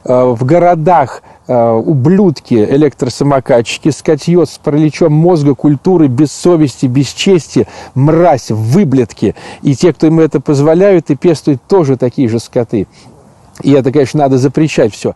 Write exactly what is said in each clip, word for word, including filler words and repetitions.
в городах ублюдки, электросамокатчики, скотье с параличом мозга, культуры, без совести, без чести, мразь, выблядки. И те, кто им это позволяют и пестуют, тоже такие же скоты. И это, конечно, надо запрещать все.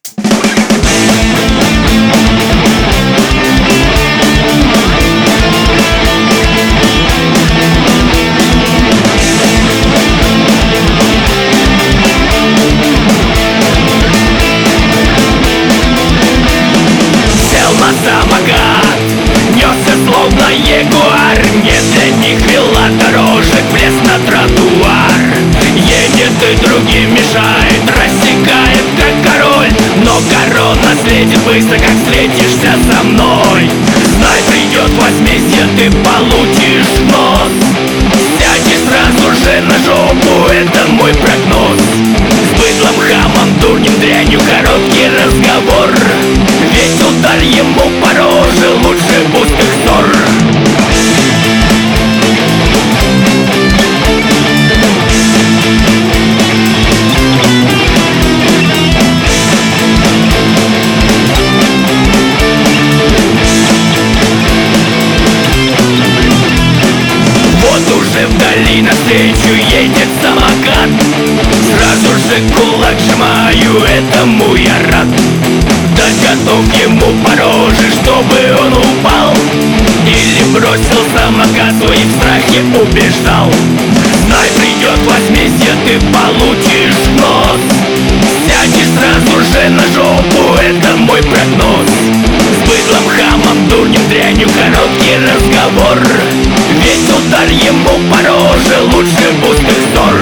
Самокат несся словно ягуар, не для них велодорожек, влез на тротуар. Едет и другим мешает, рассекает как король, но корона светит быстро, как встретишься со мной. Знай, придет возмездие, ты получишь в нос. Сядешь сразу же на жопу, это мой прогноз. С быдлом, хамом, дурнем, дрянью короткий разговор. Ведь удар ему по роже лучше пустых ссор. Вот уже вдали навстречу едет самокат. Сразу же кулак сжимаю, этому я рад. Да готов ему по роже, чтобы он упал. Или бросил самокат, свои в страхе убеждал. Знай, придет возмездие, ты получишь в нос. Сядешь сразу же на жопу, это мой прогноз. С быдлом, хамом, дурнем, дрянью короткий разговор. Ведь удар ему по роже лучше пустых ссор.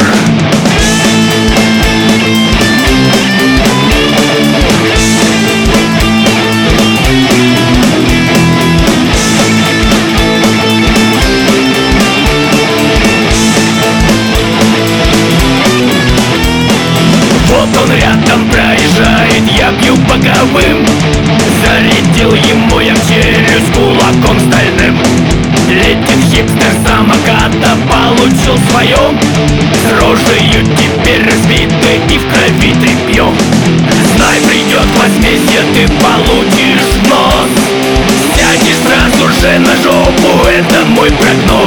Вот он рядом проезжает, я бью боковым. Зарядил ему я в челюсть кулаком стальным. Летит хипстер самоката, получил свое. С рожею теперь разбитой и в крови тряпьем. Знай, придет возмездие, ты получишь в нос. Сядешь сразу же на жопу, это мой прогноз.